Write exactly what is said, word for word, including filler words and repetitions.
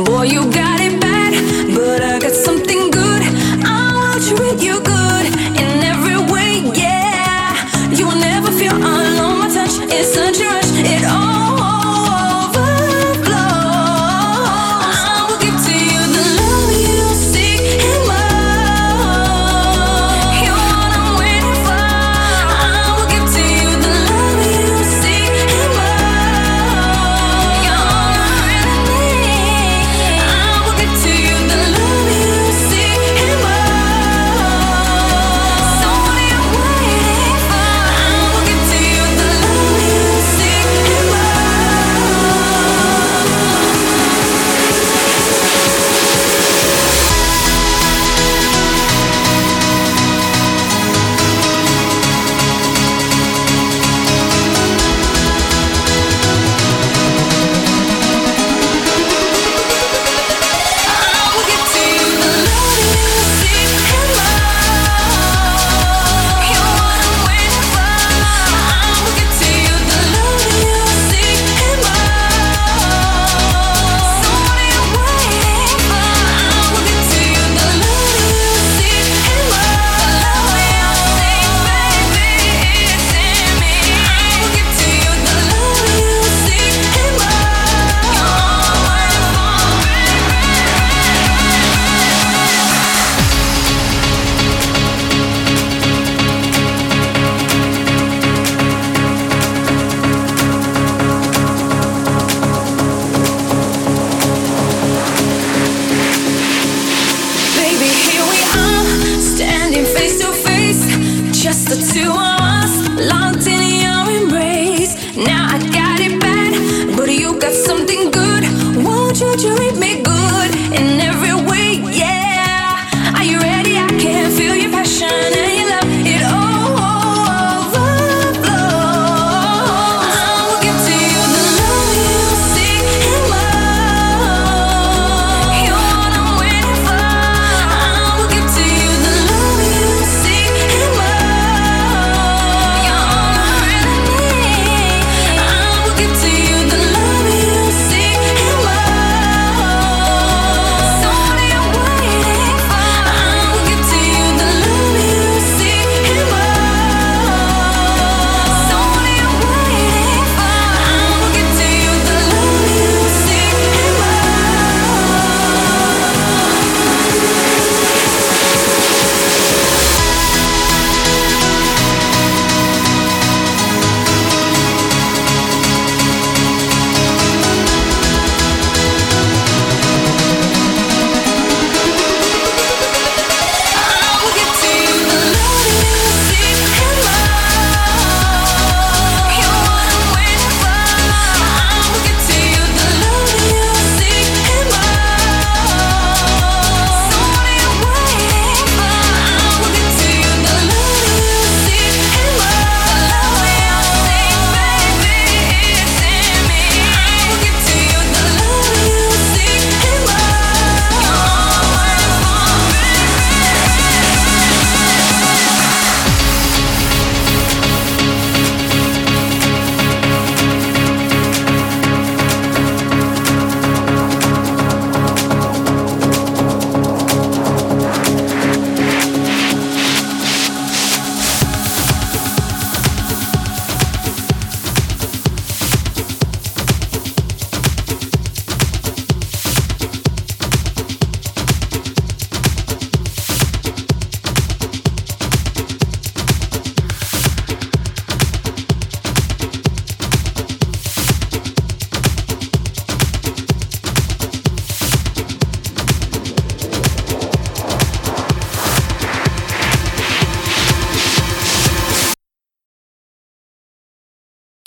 Boy, you got it bad, but I got something good. I'll treat you good in every way, yeah. You will never feel alone. My touch is such a rush, it all overflows. I will give to you the love you seek and more. You're what I'm waiting for. I will give to you the love you seek and more. You're all I really need. I will give to you the love you seek and more. So what are you waiting for? I will give to you the love you seek and just the two of us, locked in your embrace. Now I got it bad, but you got something good. Won't you treat me